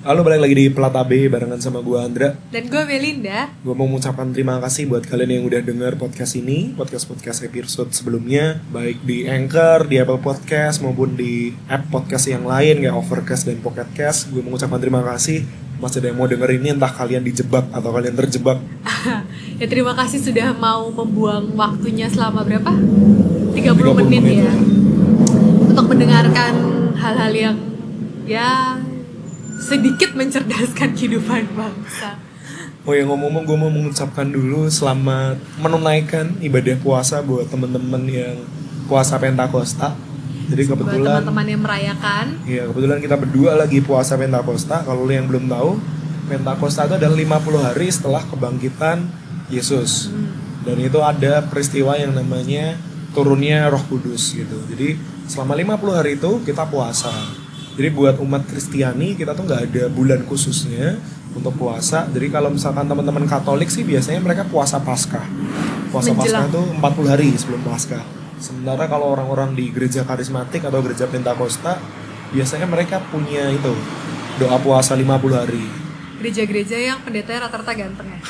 Halo, balik lagi di Plat AB barengan sama gue Andra. Dan gue Melinda. Gue mau mengucapkan terima kasih buat kalian yang udah denger podcast ini, podcast episode sebelumnya, baik di Anchor, di Apple Podcast maupun di app podcast yang lain kayak Overcast dan Pocketcast. Gue mengucapkan terima kasih. Masih ada yang mau denger ini, entah kalian dijebak atau kalian terjebak. Ya terima kasih sudah mau membuang waktunya selama berapa? 30 menit ya. Untuk mendengarkan hal-hal yang ya sedikit mencerdaskan kehidupan bangsa. Oh ya, ngomong-ngomong, gue mau mengucapkan dulu selamat menunaikan ibadah puasa buat teman-teman yang puasa Pentakosta. Jadi kebetulan buat teman-teman yang merayakan. Iya, kebetulan kita berdua lagi puasa Pentakosta. Kalau lo yang belum tahu, Pentakosta itu adalah 50 hari setelah kebangkitan Yesus. Dan itu ada peristiwa yang namanya turunnya Roh Kudus gitu. Jadi selama 50 hari itu kita puasa. Jadi buat umat Kristiani kita tuh nggak ada bulan khususnya untuk puasa. Jadi kalau misalkan teman-teman Katolik sih biasanya mereka puasa Paskah. Puasa Paskah itu 40 hari sebelum Paskah. Sementara kalau orang-orang di gereja karismatik atau gereja Pentakosta biasanya mereka punya itu doa puasa 50 hari. Gereja-gereja yang pendetanya rata-rata ganteng ya.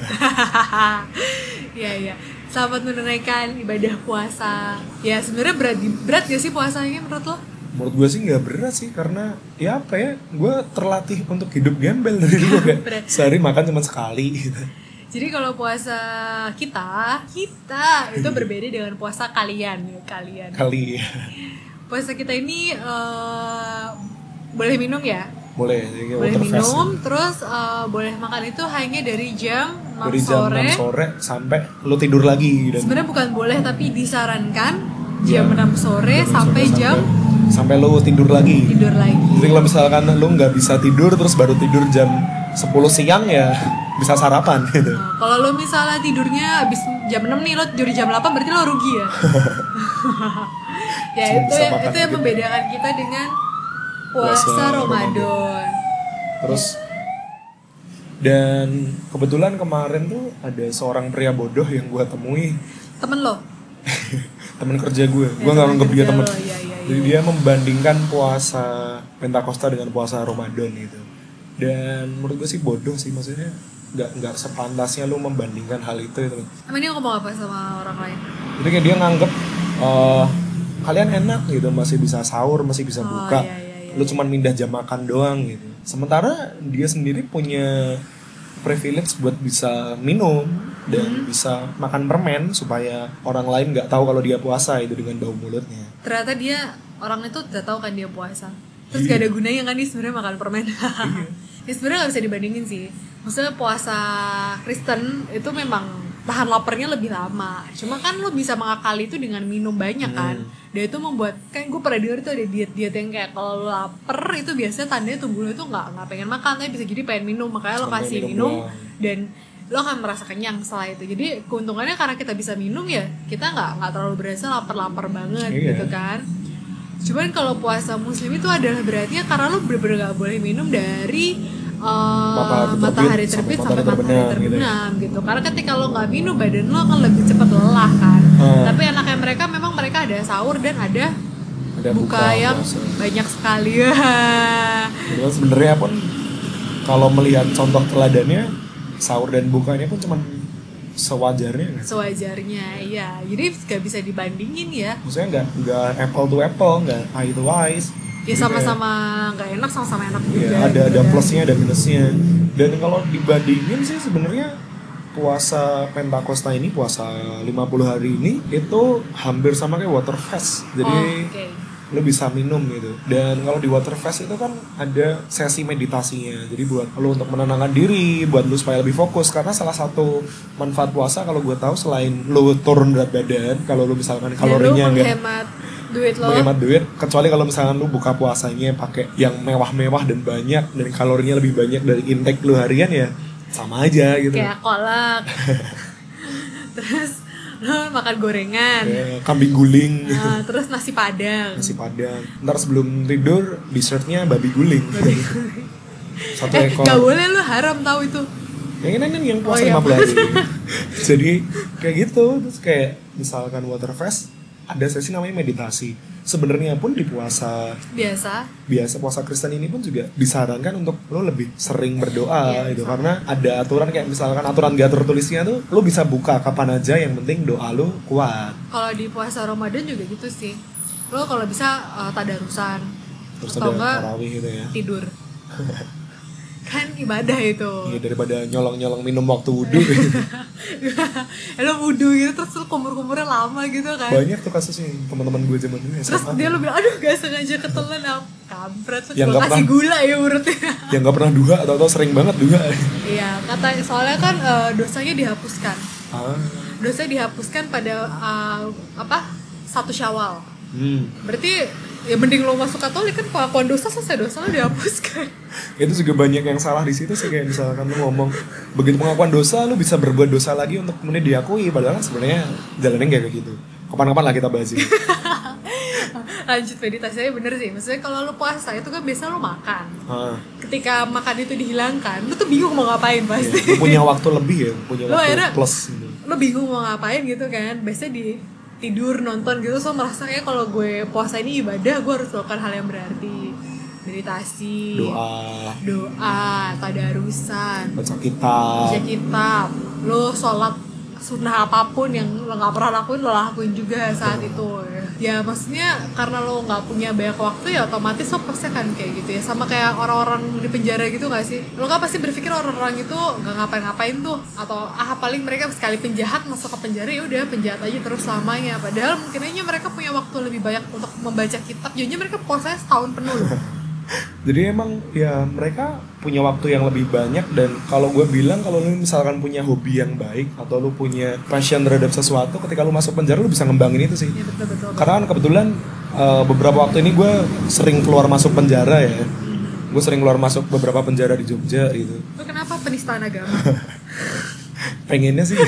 Iya. Selamat menunaikan ibadah puasa. Ya sebenarnya berat gak sih puasanya menurut lo? Menurut gue sih nggak berat sih, karena ya apa ya, gue terlatih untuk hidup gembel dari dulu kayak sehari makan cuma sekali gitu. Jadi kalau puasa kita itu berbeda dengan puasa kalian. Kali ya. Puasa kita ini boleh minum ya? Boleh minum, terus boleh makan itu hanya dari jam 6 sore sampai lo tidur lagi. Sebenarnya bukan boleh, tapi disarankan jam 6 sore sampai lo tidur lagi. Jadi kalau misalkan lo nggak bisa tidur terus baru tidur jam 10 siang ya bisa sarapan gitu. Kalau lo misalnya tidurnya habis jam 6 nih, lo tidur jam 8 berarti lo rugi ya. Ya itu yang membedakan kita dengan puasa Ramadan. Terus dan kebetulan kemarin tuh ada seorang pria bodoh yang gue temui. Temen lo? Temen kerja gue nggak nganggep dia temen. Jadi dia membandingkan puasa Pentakosta dengan puasa Ramadan gitu. Dan menurut gue sih bodoh sih, maksudnya nggak sepantasnya lu membandingkan hal itu. Emang dia ngomong apa sama orang lain? Jadi kayak dia nganggep kalian enak gitu, masih bisa sahur, masih bisa buka. Lu cuman pindah jam makan doang gitu. Sementara dia sendiri punya privilege buat bisa minum dan bisa makan permen supaya orang lain nggak tahu kalau dia puasa itu dengan bau mulutnya. Ternyata dia orang itu udah tahu kan dia puasa. Terus gak ada gunanya kan dia sebenarnya makan permen. Ya sebenarnya nggak bisa dibandingin sih. Maksudnya puasa Kristen itu memang tahan laparnya lebih lama. Cuma kan lo bisa mengakali itu dengan minum banyak kan. Dia itu membuat, kan gue pernah denger tuh ada diet yang kayak kalau lo lapar itu biasanya tandanya tubuh lo itu nggak pengen makan, tapi bisa jadi pengen minum. Makanya lo kasih minum dan lo akan merasa kenyang setelah itu. Jadi keuntungannya karena kita bisa minum ya kita nggak terlalu berasa lapar banget gitu kan. Cuman kalau puasa muslim itu adalah berarti karena lo bener-bener gak boleh minum dari matahari terbit sampai matahari terbenam gitu. Karena ketika lo nggak minum badan lo akan lebih cepat lelah kan. Tapi enaknya mereka ada sahur dan ada buka yang banyak sekali ya. Sebenarnya pun kalau melihat contoh teladannya, sahur dan bukanya pun cuman sewajarnya. Iya. Jadi gak bisa dibandingin ya. Maksudnya nggak apple to apple, nggak eye to eyes. Ya sama-sama nggak enak, sama-sama enak juga. Ya, ada plusnya, ada minusnya. Dan kalau dibandingin sih sebenarnya puasa Pentakosta ini, puasa 50 hari ini itu hampir sama kayak water fast. Jadi lo bisa minum gitu. Dan kalau di water fast itu kan ada sesi meditasinya. Jadi buat lo untuk menenangkan diri, buat lo supaya lebih fokus. Karena salah satu manfaat puasa kalau gue tahu selain lo turun berat badan, kalau lo misalkan kalorinya enggak menghemat duit, kecuali kalau misalkan lu buka puasanya pakai yang mewah-mewah dan banyak dan kalorinya lebih banyak dari intake lu harian ya sama aja gitu. Kayak kolak. Terus lu makan gorengan, kambing guling, terus nasi padang. Ntar sebelum tidur dessertnya babi guling. Satu ekor. Gak boleh, lu haram tahu itu. Yang puasa 50 hari. Jadi kayak gitu. Terus kayak misalkan water fast ada sesi namanya meditasi. sebenarnya pun di puasa biasa puasa Kristen ini pun juga disarankan untuk lo lebih sering berdoa gitu, karena ada aturan kayak misalkan aturan gak tertulisnya tuh lo bisa buka kapan aja, yang penting doa lo kuat. Kalau di puasa Ramadan juga gitu sih, lo kalau bisa tadarusan Terus atau ada enggak tarawih gitu ya, tidur. Kan ibadah itu. Iya, daripada nyolong minum waktu wudhu. Lo wudhu gitu terus lo kumur-kumurnya lama gitu kan. Banyak tuh kasusnya teman-teman gue zaman dulu. Terus dia lo bilang, aduh gak sengaja ketelan, kampret. Terus yang gue kasih gula ya urutnya. Yang gak pernah duha atau sering banget duha. Iya, soalnya kan dosanya dihapuskan. Dosanya dihapuskan pada 1 Syawal. Berarti ya mending lo masuk Katolik kan, pengakuan dosa selesai, dosa lo dihapuskan. Itu juga banyak yang salah di situ sih, kayak misalkan lo ngomong begitu pengakuan dosa lo bisa berbuat dosa lagi untuk kemudian diakui, padahal sebenarnya jalannya kayak gitu. Kapan-kapan lah kita bahas ini. Lanjut meditasinya, bener sih. Maksudnya kalau lo puasa itu kan biasa lo makan. Ketika makan itu dihilangkan, lo tuh bingung mau ngapain pasti. Lo punya waktu lebih ya, punya waktu plus gitu. Lo bingung mau ngapain gitu kan. Biasanya di tidur, nonton gitu. So merasa kayak kalau gue puasa ini ibadah, gue harus melakukan hal yang berarti. Meditasi, doa, tadarusan, baca kitab, lo sholat sunnah apapun yang lo nggak pernah lakuin, lo lakuin juga saat itu. Ya maksudnya karena lo nggak punya banyak waktu, ya otomatis lo pasti akan kayak gitu ya. Sama kayak orang-orang di penjara gitu nggak sih? Lo kan pasti berpikir orang-orang itu nggak ngapa-ngapain tuh, atau paling mereka sekali penjahat masuk ke penjara, ya udah penjahat aja terus selamanya. Padahal mungkin aja mereka punya waktu lebih banyak untuk membaca kitab. Jadinya mereka puasanya setahun penuh loh. Jadi emang ya mereka punya waktu yang lebih banyak. Dan kalau gue bilang, kalau lu misalkan punya hobi yang baik atau lu punya passion terhadap sesuatu, ketika lu masuk penjara lu bisa ngembangin itu sih. Ya, betul. Karena kan kebetulan beberapa waktu ini gue sering keluar masuk penjara ya. Gue sering keluar masuk beberapa penjara di Jogja gitu. Lu kenapa penistaan agama? Pengennya sih.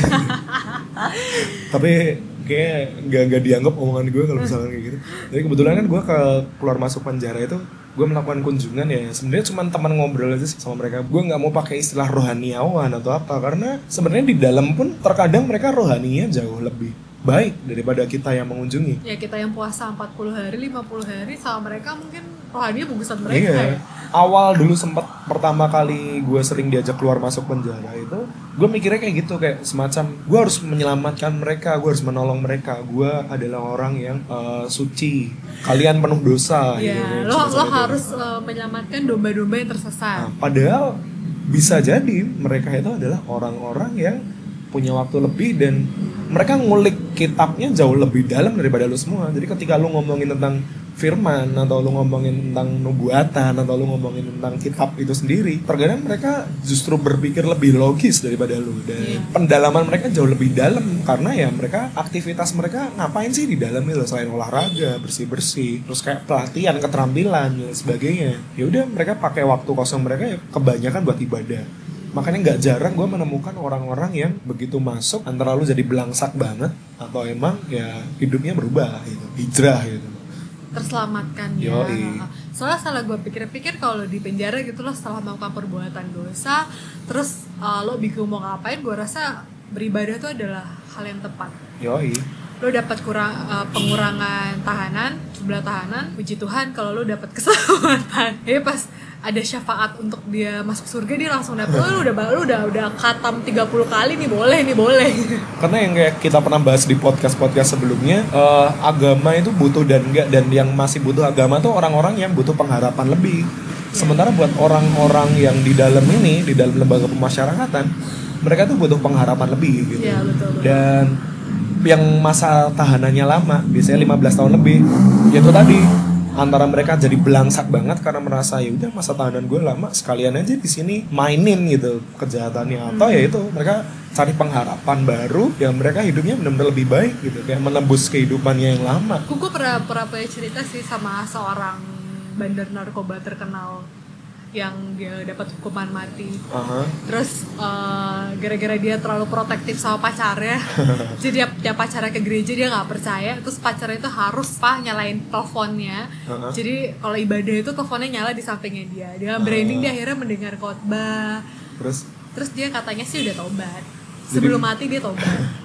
Tapi kayak nggak dianggap omongan gue kalau misalkan kayak gitu. Jadi kebetulan kan gue keluar masuk penjara itu, gue melakukan kunjungan ya, sebenarnya cuma teman ngobrol aja sih sama mereka. Gue nggak mau pakai istilah rohaniawan atau apa, karena sebenarnya di dalam pun terkadang mereka rohaninya jauh lebih baik daripada kita yang mengunjungi. Ya kita yang puasa 40 hari, 50 hari sama mereka mungkin rohaninya bagusan mereka. Iya. Ya. Awal dulu sempat pertama kali gue sering diajak keluar masuk penjara itu, gue mikirnya kayak gitu, kayak semacam gue harus menyelamatkan mereka, gue harus menolong mereka, gue adalah orang yang suci, kalian penuh dosa. Iya, gitu, lo harus menyelamatkan domba-domba yang tersesat. Nah, padahal bisa jadi mereka itu adalah orang-orang yang punya waktu lebih dan mereka ngulik kitabnya jauh lebih dalam daripada lu semua. Jadi ketika lu ngomongin tentang firman, atau lu ngomongin tentang nubuatan, atau lu ngomongin tentang kitab itu sendiri, terkadang mereka justru berpikir lebih logis daripada lu. Dan pendalaman mereka jauh lebih dalam, karena ya mereka, aktivitas mereka ngapain sih di dalam itu selain olahraga, bersih-bersih, terus kayak pelatihan, keterampilan dan sebagainya. Ya udah, mereka pakai waktu kosong mereka ya kebanyakan buat ibadah. Makanya nggak jarang gue menemukan orang-orang yang begitu masuk, antara lu jadi belangsak banget atau emang ya hidupnya berubah gitu, hijrah gitu, terselamatkan ya. Soalnya salah gue pikir-pikir, kalau di penjara gitu lo setelah melakukan perbuatan dosa, terus lo bingung mau ngapain, gue rasa beribadah itu adalah hal yang tepat. Lo dapat pengurangan tahanan, jumlah tahanan, puji Tuhan kalau lo dapat keselamatan. Jadi pas ada syafaat untuk dia masuk surga, dia langsung dapet, lu udah khatam 30 kali nih, boleh. Karena yang kayak kita pernah bahas di podcast sebelumnya, agama itu butuh dan enggak, dan yang masih butuh agama tuh orang-orang yang butuh pengharapan lebih. Sementara buat orang-orang yang di dalam lembaga pemasyarakatan, mereka tuh butuh pengharapan lebih gitu. Betul. Dan yang masa tahanannya lama, biasanya 15 tahun lebih, yaitu tadi, antara mereka jadi belangsak banget karena merasa ya udah masa tahanan gue lama, sekalian aja di sini mainin gitu kejahatannya, atau ya itu mereka cari pengharapan baru yang mereka hidupnya benar-benar lebih baik gitu, kayak menembus kehidupannya yang lama. Gue pernah punya cerita sih sama seorang bandar narkoba terkenal yang dia dapat hukuman mati. Terus gara-gara dia terlalu protektif sama pacarnya, jadi dia pacarnya ke gereja dia nggak percaya, terus pacarnya itu harus nyalain teleponnya. Jadi kalau ibadah itu teleponnya nyala di sampingnya dia. Dengan branding dia akhirnya mendengar khotbah. Terus dia katanya sih udah tobat. Sebelum mati dia tobat.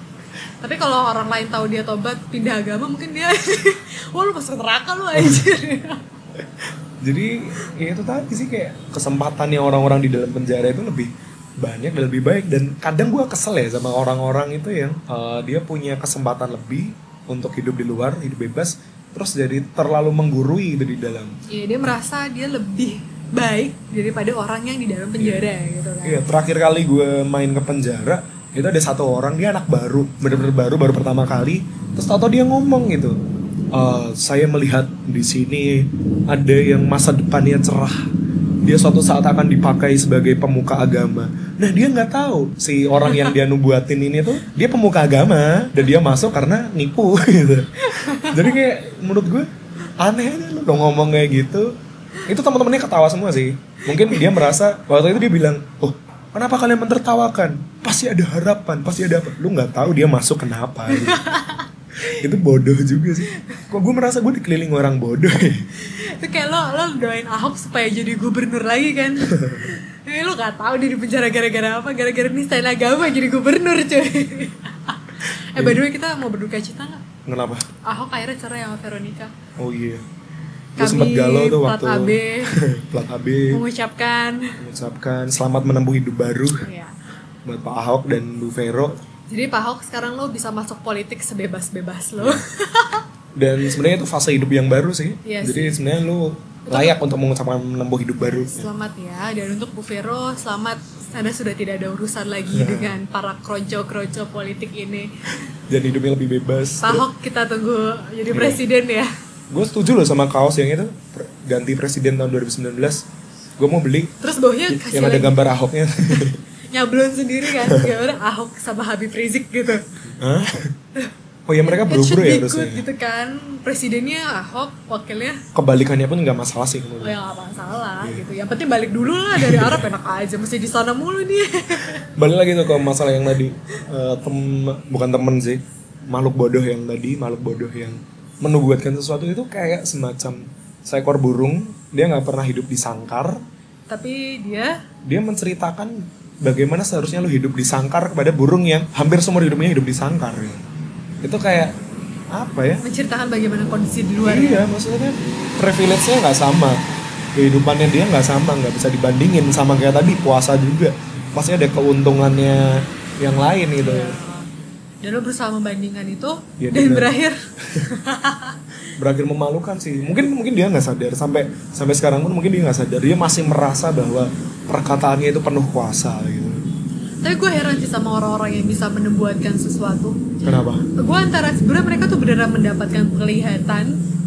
Tapi kalau orang lain tahu dia tobat pindah agama mungkin dia wah lu masuk neraka lu anjir. Jadi ya itu tadi sih, kayak kesempatannya orang-orang di dalam penjara itu lebih banyak dan lebih baik. Dan kadang gue kesel ya sama orang-orang itu yang dia punya kesempatan lebih untuk hidup di luar, hidup bebas, terus jadi terlalu menggurui itu di dalam. Iya, dia merasa dia lebih baik daripada orang yang di dalam penjara gitu kan. Iya, terakhir kali gue main ke penjara itu ada satu orang, dia anak baru, bener-bener baru pertama kali. Terus tau dia ngomong gitu, saya melihat di sini ada yang masa depannya cerah. Dia suatu saat akan dipakai sebagai pemuka agama. Nah dia nggak tahu si orang yang dia nubuatin ini tuh dia pemuka agama dan dia masuk karena nipu gitu. Jadi kayak menurut gue aneh aja lu dong ngomong kayak gitu. Itu teman-temannya ketawa semua sih. Mungkin dia merasa waktu itu dia bilang, oh kenapa kalian mentertawakan? Pasti ada harapan, pasti ada apa? Lu nggak tahu dia masuk kenapa gitu. Itu bodoh juga sih. Kok gue merasa gue dikelilingi orang bodoh ya? Itu kayak lo doain Ahok supaya jadi gubernur lagi kan. Lo gak tahu dia di penjara gara-gara apa, gara-gara nistain agama jadi gubernur cuy. By the way kita mau berduka cita gak? Kenapa? Ahok akhirnya cerai sama Veronica. Oh iya. Gue sempet galau tuh waktu Plat AB Plat AB mengucapkan selamat menempuh hidup baru iya. buat Pak Ahok dan Bu Vero. Jadi Pak Ahok sekarang lo bisa masuk politik sebebas-bebas lo. Dan sebenarnya itu fase hidup yang baru sih. Iya jadi sih. sebenarnya lo layak untuk mengucapkan menempuh hidup baru. Selamat ya. Dan untuk Bu Vero selamat, Anda sudah tidak ada urusan lagi dengan para kroco-kroco politik ini. Dan hidupnya lebih bebas. Pak Ahok kita tunggu jadi presiden ya. Gue setuju loh sama kaos yang itu, ganti presiden tahun 2019. Gue mau beli. Terus bawahnya kasih yang ada lagi gambar Ahoknya. nyablon sendiri kan, gimana Ahok sama Habib Rizik gitu. Hah? Oh ya mereka buru-buru ya harusnya. Gitu kan, presidennya Ahok, wakilnya. Kebalikannya pun nggak masalah sih menurut. Oh ya nggak masalah gitu. Yang penting balik dulu lah dari Arab, enak aja mesti di sana mulu nih. Balik lagi tuh ke masalah yang tadi, bukan temen sih, makhluk bodoh yang menubuatkan sesuatu itu kayak semacam seekor burung, dia nggak pernah hidup di sangkar. Tapi dia menceritakan bagaimana seharusnya lo hidup di sangkar kepada burung yang hampir seumur hidupnya hidup di sangkar. Itu kayak apa ya? Menceritakan bagaimana kondisi di luar. Iya, maksudnya privilege-nya nggak sama, kehidupannya dia nggak sama, nggak bisa dibandingin sama kayak tadi puasa juga. Pasti ada keuntungannya yang lain gitu. Ya. Dan lo berusaha membandingkan itu Ya, dan bener. berakhir Memalukan sih. Mungkin dia nggak sadar sampai sekarang pun mungkin dia nggak sadar. Dia masih merasa bahwa perkataannya itu penuh kuasa gitu. Tapi gue heran sih sama orang-orang yang bisa menubuatkan sesuatu. Kenapa? Gue antara sebenarnya mereka tuh beneran mendapatkan penglihatan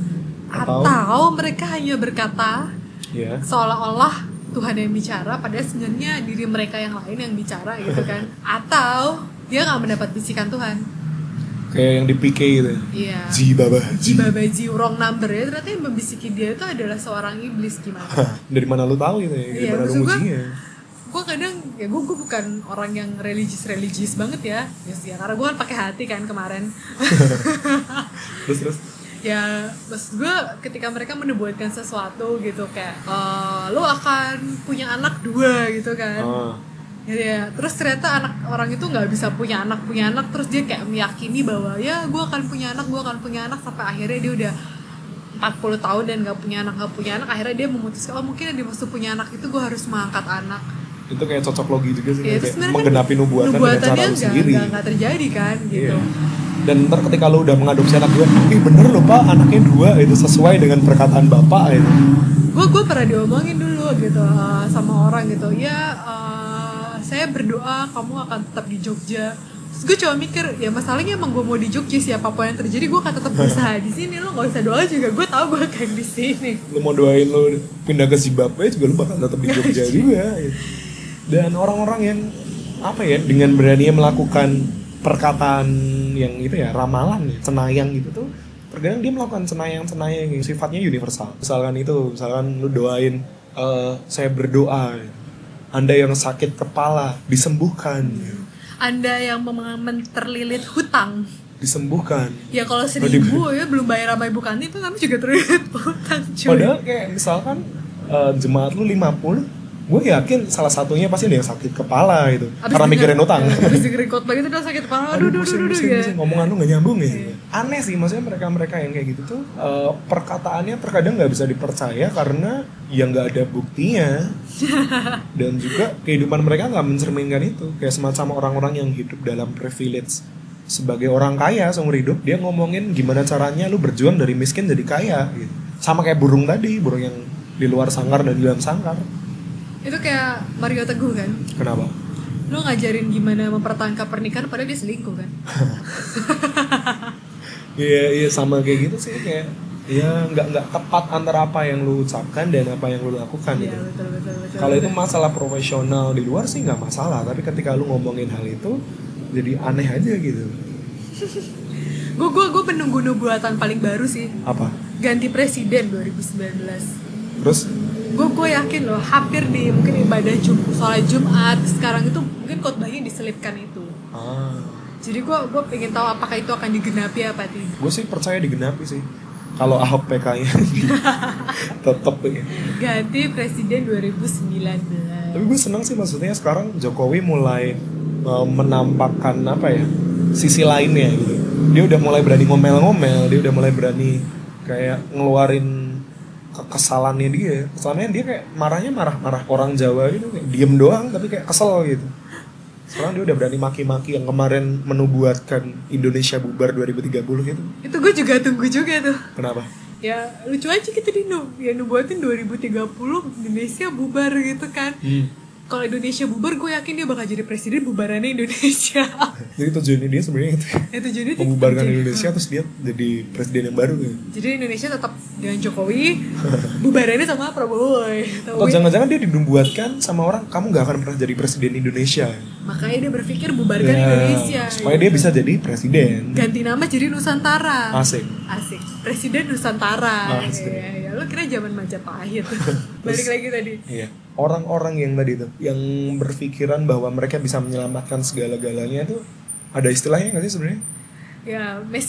atau mereka hanya berkata ya, seolah-olah Tuhan yang bicara, padahal sebenarnya diri mereka yang lain yang bicara gitu kan. Atau dia nggak mendapat bisikan Tuhan. Kayak yang di PK gitu. Iya. Jibabaji wrong number ya. Ternyata yang membisiki dia itu adalah seorang iblis gimana? Dari mana lu tahu gitu ya? Dari mana lu ngujinya? Gue kadang ya gue bukan orang yang religius banget ya. Ya karena gue kan pakai hati kan kemarin. terus. Ya, maksud gue ketika mereka menubuatkan sesuatu gitu kayak lo akan punya anak 2 gitu kan. Ya, terus ternyata orang itu nggak bisa punya anak terus dia kayak meyakini bahwa ya gue akan punya anak sampai akhirnya dia udah 40 tahun dan nggak punya anak akhirnya dia memutuskan mungkin yang dimaksud punya anak itu gue harus mengangkat anak. Itu kayak cocok logi juga sih, Ya, kayak menggenapi nubuatan dengan cara lu sendiri. Nggak terjadi kan gitu. Yeah. Dan ntar ketika lu udah mengadopsi anak 2, bener loh pak, anaknya 2 itu sesuai dengan perkataan bapak itu. Gue pernah diomongin dulu gitu sama orang gitu ya. Saya berdoa kamu akan tetap di Jogja. Terus gue coba mikir, ya masalahnya emang gue mau di Jogja, siapapun yang terjadi gue akan tetap berusaha di sini. Lo nggak usah doa juga, gue tahu gue akan di sini. Lo mau doain lo pindah ke Zimbabwe juga lo bakal tetap di Jogja juga. Gitu. Dan orang-orang yang apa ya, dengan beraninya melakukan perkataan yang itu ya, ramalan, ya, cenayang gitu tuh, terkadang dia melakukan cenayang yang sifatnya universal. Misalkan lu doain, saya berdoa, Anda yang sakit kepala disembuhkan. Anda yang terlilit hutang disembuhkan. Ya kalau 1.000 ya belum bayar sama Ibu Kanti itu kami juga terlilit hutang cuy. Padahal kayak misalkan jemaat lu 50, gue yakin salah satunya pasti dia sakit kepala gitu Abis karena mikirin utang. Abis dengerin khotbah gitu udah sakit kepala, aduh pusing, ngomongan lu nggak nyambung ya. Aneh sih, maksudnya mereka yang kayak gitu tuh perkataannya terkadang nggak bisa dipercaya karena ya nggak ada buktinya. Dan juga kehidupan mereka nggak mencerminkan itu. Kayak semacam orang-orang yang hidup dalam privilege sebagai orang kaya seumur hidup, dia ngomongin gimana caranya lu berjuang dari miskin jadi kaya gitu. Sama kayak burung tadi, burung yang di luar sangkar dan di dalam sangkar. Itu kayak Mario Teguh kan. Kenapa? Lo ngajarin gimana mempertahankan pernikahan padahal dia selingkuh kan. Iya sama kayak gitu sih, kayak ya nggak tepat antara apa yang lu ucapkan dan apa yang lu lakukan Iya gitu. betul. Kalau itu masalah profesional di luar sih nggak masalah, tapi ketika lu ngomongin hal itu jadi aneh aja gitu. Gue penunggu nubuatan paling baru sih. Apa? Ganti presiden 2019. Terus? Gue yakin loh, hampir di mungkin ibadah sholat Jumat sekarang itu mungkin khotbahnya diselipkan itu. Jadi gue pengen tahu apakah itu akan digenapi apa tidak. Gue sih percaya digenapi sih. Kalau Ahok PK-nya tetep ya. Ganti presiden 2019. Tapi gue senang sih, maksudnya sekarang Jokowi mulai menampakkan apa ya, sisi lainnya gitu. Dia udah mulai berani ngomel-ngomel, dia udah mulai berani kayak ngeluarin kekesalannya dia. Kesannya dia kayak marah orang Jawa gitu, kayak diem doang tapi kayak kesel gitu. Sekarang dia udah berani maki-maki yang kemarin menubuatkan Indonesia bubar 2030 gitu. Itu gue juga tunggu juga tuh. Kenapa? Ya lucu aja gitu ya nubuatin 2030 Indonesia bubar gitu kan. Kalau Indonesia bubar, gue yakin dia bakal jadi presiden bubarannya Indonesia. Jadi tujuannya dia sebenarnya itu. Tujuannya membubarkan Indonesia terus dia jadi presiden yang baru gitu. Jadi Indonesia tetap dengan Jokowi, bubarannya sama Prabowo. Atau jangan-jangan dia dibuatkan sama orang, kamu gak akan pernah jadi presiden Indonesia. Makanya dia berpikir bubarkan Indonesia. Supaya dia bisa jadi presiden. Ganti nama jadi Nusantara. Asik. Presiden Nusantara. Asik. Ya, lo kira zaman Majapahit. Balik lagi tadi. Iya. Orang-orang yang tadi tuh, yang berpikiran bahwa mereka bisa menyelamatkan segala-galanya itu ada istilahnya nggak sih sebenarnya? Ya,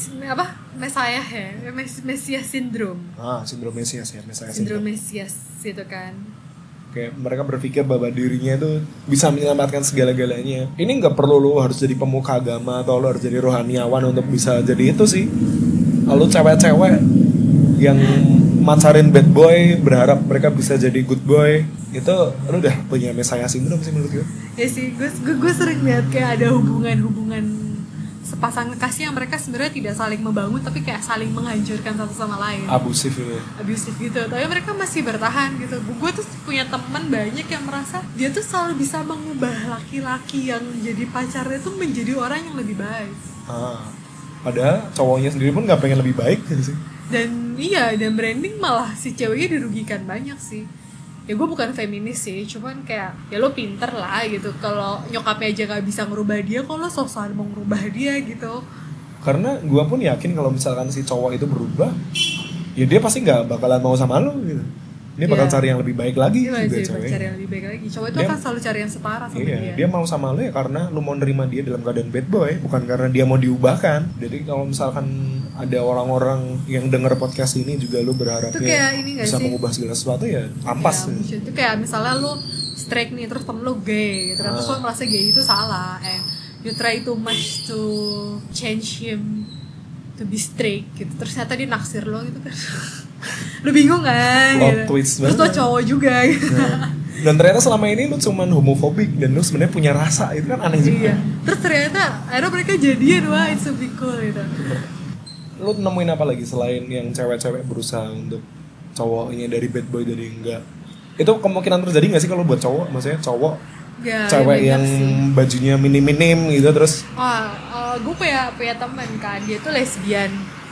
Mesias ya, Mesias syndrome. Sindrom Mesias ya, Sindrom Mesias itu kan. Kayak mereka berpikir bahwa dirinya itu bisa menyelamatkan segala-galanya. Ini nggak perlu lo harus jadi pemuka agama atau lo harus jadi rohaniawan untuk bisa jadi itu sih. Lalu cewek-cewek yang macarin bad boy berharap mereka bisa jadi good boy, itu lu udah punya Mesias syndrome sih menurut gue. Ya sih, gue sering lihat kayak ada hubungan sepasang kekasih yang mereka sebenarnya tidak saling membangun tapi kayak saling menghancurkan satu sama lain. Abusif ya. Abusif gitu, tapi mereka masih bertahan gitu. Gue tuh punya teman banyak yang merasa dia tuh selalu bisa mengubah laki-laki yang jadi pacarnya tuh menjadi orang yang lebih baik. Padahal cowoknya sendiri pun nggak pengen lebih baik gitu sih. Dan branding malah si ceweknya dirugikan banyak sih. Ya gue bukan feminis sih, cuman kayak ya lo pinter lah gitu. Kalau nyokapnya aja gak bisa ngerubah dia, kalau lo sok-sokan mau ngerubah dia gitu. Karena gue pun yakin kalau misalkan si cowok itu berubah, ya dia pasti nggak bakalan mau sama lo gitu. Dia bakal cari yang lebih baik lagi juga cewek. Cari yang lebih baik lagi. Cowok itu akan selalu cari yang setara sama dia. Dia mau sama lo ya karena lo mau nerima dia dalam keadaan bad boy, bukan karena dia mau diubahkan. Jadi kalau misalkan ada orang-orang yang denger podcast ini juga lo berharapnya bisa mengubah segala sesuatu, ya ampas. Ya, itu kayak misalnya lo straight nih terus temen lo gay gitu. Terus lo merasa gay itu salah. You try too much to change him to be straight gitu. Terus ternyata dia naksir lo gitu kan. Lu bingung kan gitu. Terus lo cowok juga gitu. Dan ternyata selama ini lu cuman homofobik dan lu sebenarnya punya rasa, itu kan aneh juga. Terus ternyata akhirnya mereka jadian, wah it's so cool gitu. Lu nemuin apa lagi selain yang cewek-cewek berusaha untuk cowoknya dari bad boy jadi enggak? Itu kemungkinan terjadi nggak sih kalau buat cowok? Maksudnya cowok cewek yang sih. Bajunya minim-minim gitu terus. Gue punya teman kan, dia tuh lesbian.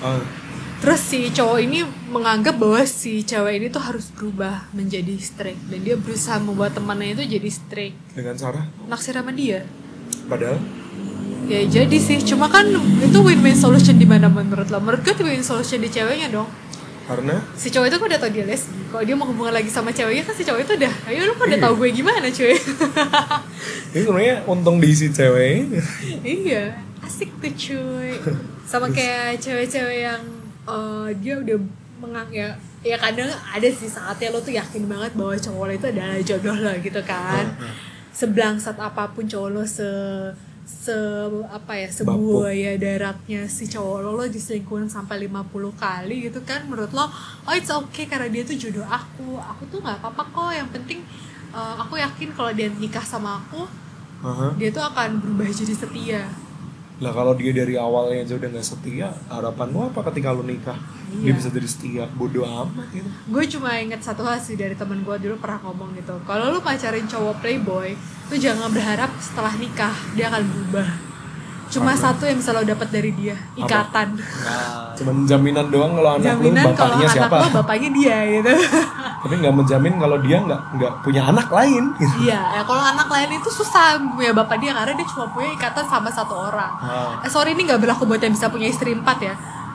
Terus si cowok ini menganggap bahwa si cewek ini tuh harus berubah menjadi straight, dan dia berusaha membuat temannya itu jadi straight. Dengan cara? Naksir sama dia. Padahal? Ya jadi sih, cuma kan itu win-win solution di mana menurut lo? Menurut gue win solution di ceweknya dong. Karena? Si cowok itu kan udah tau dia lesbi. Kalau dia mau hubungan lagi sama ceweknya kan si cowok itu udah, ayo lu kan udah tau gue gimana cuy. Ini sebenarnya untung di si cewek. Iya, asik tuh cuy. Sama kayak cewek-cewek yang dia udah ya kadang ada sih saatnya lo tuh yakin banget bahwa cowok lo itu adalah jodoh lo gitu kan. Seblangsat apapun cowok lo sebuaya daratnya si cowok lo diselingkuhin sampai 50 kali gitu kan, menurut lo it's okay karena dia tuh jodoh aku tuh nggak apa-apa kok, yang penting aku yakin kalau dia nikah sama aku dia tuh akan berubah jadi setia. Lah kalau dia dari awalnya aja udah nggak setia, harapan lu apa ketika lu nikah? Dia bisa jadi setia, bodo amat gitu. Gue cuma inget satu hal sih dari temen gue dulu pernah ngomong gitu, kalau lu pacarin cowok playboy, lu jangan berharap setelah nikah dia akan berubah. Cuma satu yang bisa lo dapat dari dia, ikatan. Cuman jaminan doang kalau anak lu bapaknya siapa? Jaminan kalau bapaknya dia gitu. Tapi nggak menjamin kalau dia nggak punya anak lain. Gitu. Iya, kalau anak lain itu susah punya bapak dia karena dia cuma punya ikatan sama satu orang. Sorry ini nggak berlaku buat yang bisa punya istri 4 ya.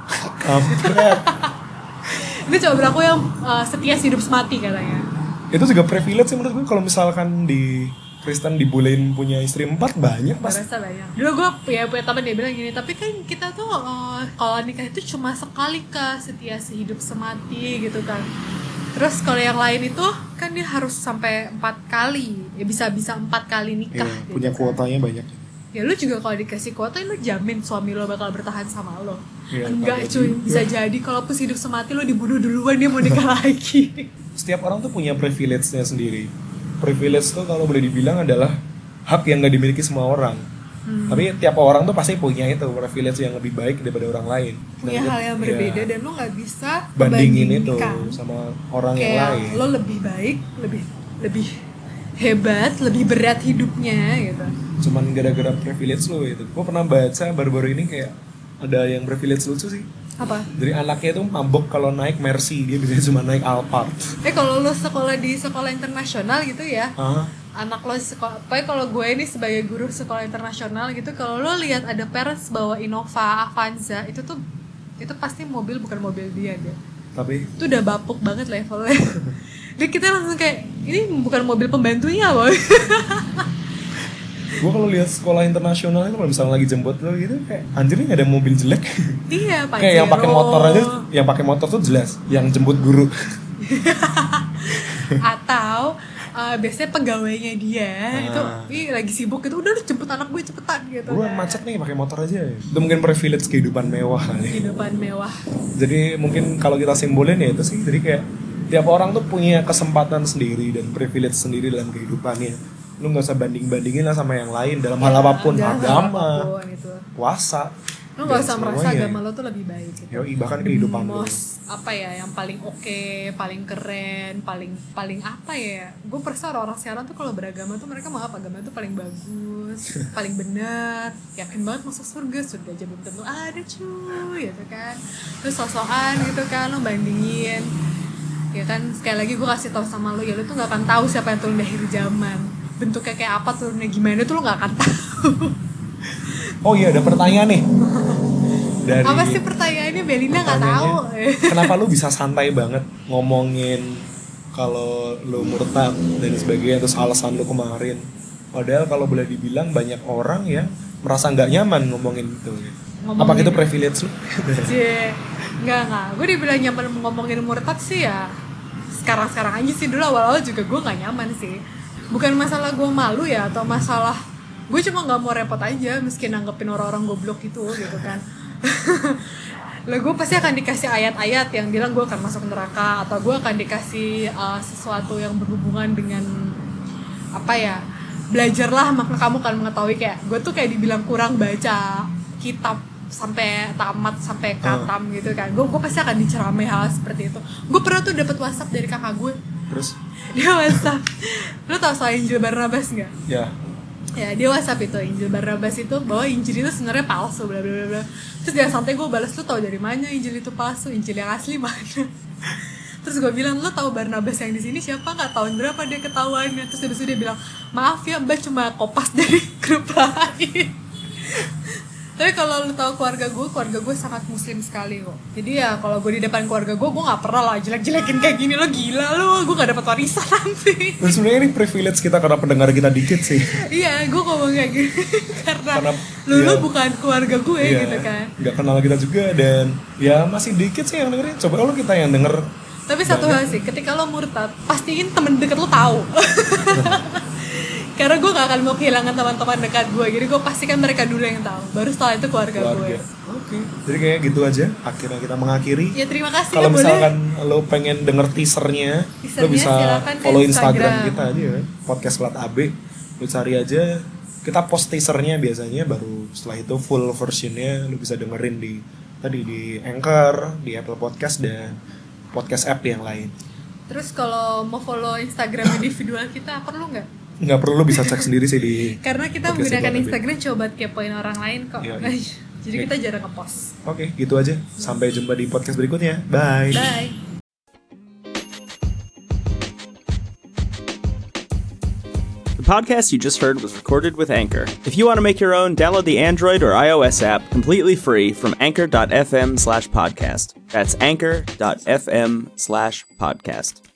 Ini cuma berlaku yang setia hidup semati katanya. Itu juga privilege sih menurut gue, kalau misalkan di Kristen dibolehin punya istri 4 banyak pas. Berasa banyak. Dulu gue punya teman dia bilang gini, tapi kan kita tuh kalau nikah itu cuma sekali Kak, setia sehidup semati gitu kan. Terus kalau yang lain itu kan dia harus sampai 4 kali, ya bisa 4 kali nikah. Iya, gitu punya kan. kuotanya banyak. Ya lu juga kalau dikasih kuota lu jamin suami lo bakal bertahan sama lo. Ya, enggak cuy, bisa jadi kalau pas hidup semati lo dibunuh duluan dia mau nikah lagi. Setiap orang tuh punya privilege-nya sendiri. Privilege tuh kalau boleh dibilang adalah hak yang gak dimiliki semua orang. Tapi tiap orang tuh pasti punya itu privilege yang lebih baik daripada orang lain. Punya hal yang berbeda dan lo nggak bisa bandingin itu sama orang kayak yang lain. Lo lebih baik, lebih hebat, lebih berat hidupnya gitu. Cuman gara-gara privilege lo itu. Gue pernah baca baru-baru ini kayak ada yang privilege lucu sih. Apa? Dari anaknya itu mabok kalau naik Mercy, dia bisa cuma naik Alphard. Kalau lo sekolah di sekolah internasional gitu ya, anak lo sekolah, pokoknya kalau gue ini sebagai guru sekolah internasional gitu, kalau lo lihat ada parents bawa Innova Avanza, itu pasti mobil bukan mobil dia deh. Tapi itu udah bapuk banget levelnya. Jadi kita langsung kayak ini bukan mobil pembantunya boy. gue kalau lihat sekolah internasional itu kalau misalnya lagi jemput lo gitu kayak anjir ini ada mobil jelek. Iya, Pajero. Kayak yang pakai motor aja, yang pakai motor tuh jelas yang jemput guru. Atau biasanya pegawainya dia itu lagi sibuk gitu, udah jemput anak gue cepetan gitu. Gue macet nih pakai motor aja. Itu mungkin privilege kehidupan mewah kali. Kehidupan mewah. Jadi mungkin kalau kita simbolin ya itu sih, jadi kayak tiap orang tuh punya kesempatan sendiri dan privilege sendiri dalam kehidupannya. Lu nggak usah banding-bandingin lah sama yang lain dalam hal apapun, agama, puasa. Lu nggak usah merasa agama lo tuh lebih baik gitu. Yoi, bahkan kehidupan lo. Apa ya yang paling oke, paling keren, paling apa ya? Gue perasa orang sekarang tuh kalau beragama tuh mereka mau apa, agama tuh paling bagus, paling benar, yakin banget masuk surga aja belum tentu ada cuy, gitu kan. Terus sosokan gitu kan, lo bandingin. Ya kan, sekali lagi gue kasih tahu sama lo, ya lo tuh nggak akan tahu siapa yang turun di akhir zaman. Bentuknya kayak apa, turunnya gimana tuh lo gak akan tahu. Oh iya, ada pertanyaan nih. Dari apa sih pertanyaannya? Belina gak tahu. Kenapa lu bisa santai banget ngomongin kalau lu murtad dan sebagainya, terus alasan lu kemarin. Padahal kalau boleh dibilang banyak orang yang merasa gak nyaman ngomongin itu. Apa itu privilege lu? Enggak. Gue dibilang nyaman ngomongin murtad sih ya sekarang-sekarang aja sih. Dulu awal-awal juga gue gak nyaman sih. Bukan masalah gue malu ya, atau masalah gue cuma nggak mau repot aja meski nanggepin orang-orang goblok gitu kan. Lah gue pasti akan dikasih ayat-ayat yang bilang gue akan masuk neraka, atau gue akan dikasih sesuatu yang berhubungan dengan apa ya, belajarlah maka kamu akan mengetahui. Kayak gue tuh kayak dibilang kurang baca kitab sampai tamat, sampai khatam gitu kan. Gue pasti akan diceramai hal seperti itu. Gue pernah tuh dapat WhatsApp dari kakak gue. Terus dia WhatsApp, lu tau soal Injil Barnabas nggak? Ya, dia WhatsApp itu Injil Barnabas itu bahwa Injil itu sebenarnya palsu, bla bla bla. Terus dia santai gue balas, lu tau dari mana Injil itu palsu, Injil yang asli mana? Terus gue bilang, lu tau Barnabas yang di sini siapa nggak? Tahun berapa dia ketahuannya? Terus habis itu dia bilang, maaf ya mbak, cuma kopas dari grup lain. Tapi kalau lu tahu keluarga gue sangat muslim sekali kok. Jadi ya kalau gue di depan keluarga gue nggak pernah lah jelek-jelekin kayak gini. Lo gila lo, gue nggak dapat warisan nanti. Dan sebenarnya ini privilege kita karena pendengar kita dikit sih. Iya, gue ngomong kayak gini karena lu bukan keluarga gue gitu kan. Nggak kenal kita juga dan ya masih dikit sih yang dengerin. Coba kalau kita yang denger Tapi satu hal sih, ketika lo murtad, pastiin temen deket lo tahu. Karena gue gak akan mau kehilangan teman-teman dekat gue, jadi gue pastikan mereka dulu yang tahu. Baru setelah itu keluarga. gue. Oke. Jadi kayak gitu aja. Akhirnya kita mengakhiri. Ya terima kasih. Kalau misalkan lo pengen denger teasernya, lo bisa follow Instagram kita aja ya. Podcast Plat AB. Lo cari aja. Kita post teasernya biasanya, baru setelah itu full versionnya lo bisa dengerin di Anchor, di Apple Podcast dan podcast app yang lain. Terus kalau mau follow Instagram individual kita perlu nggak? Nggak perlu, bisa cek sendiri sih di. Karena kita menggunakan Instagram coba kepoin orang lain kok. Iya. Jadi kita jarang ngepost. Oke, gitu aja. Sampai jumpa di podcast berikutnya. Bye. Bye. The podcast you just heard was recorded with Anchor. If you want to make your own, download the Android or iOS app completely free from anchor.fm/podcast. That's anchor.fm/podcast.